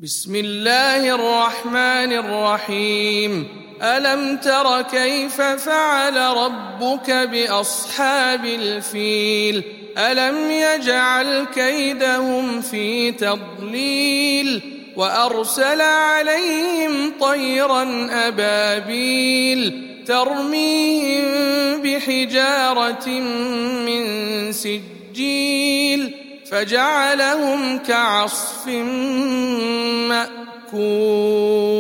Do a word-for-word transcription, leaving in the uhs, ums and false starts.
بسم الله الرحمن الرحيم ألم تر كيف فعل ربك بأصحاب الفيل ألم يجعل كيدهم في تضليل وأرسل عليهم طيرا أبابيل ترميهم بحجارة من سجيل فجعلهم كعصف مأكول.